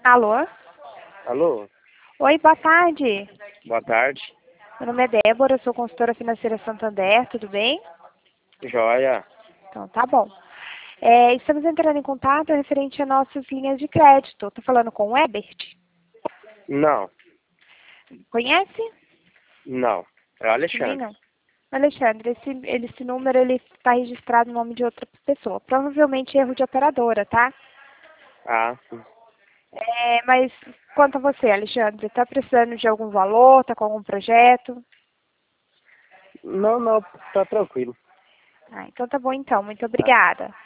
Alô? Alô? Oi, boa tarde. Boa tarde. Meu nome é Débora, eu sou consultora financeira Santander, tudo bem? Joia. Então, tá bom. Estamos entrando em contato referente a nossas linhas de crédito. Estou falando com o Ebert. Não, Conhece? não. É o Também Alexandre. não. Alexandre, esse número ele está registrado no nome de outra pessoa. Provavelmente erro de operadora, tá? Ah, sim. Mas quanto a você, Alexandre, está precisando de algum valor? Está com algum projeto? Não, tá tranquilo. Ah, então tá bom então. Muito Tá. obrigada.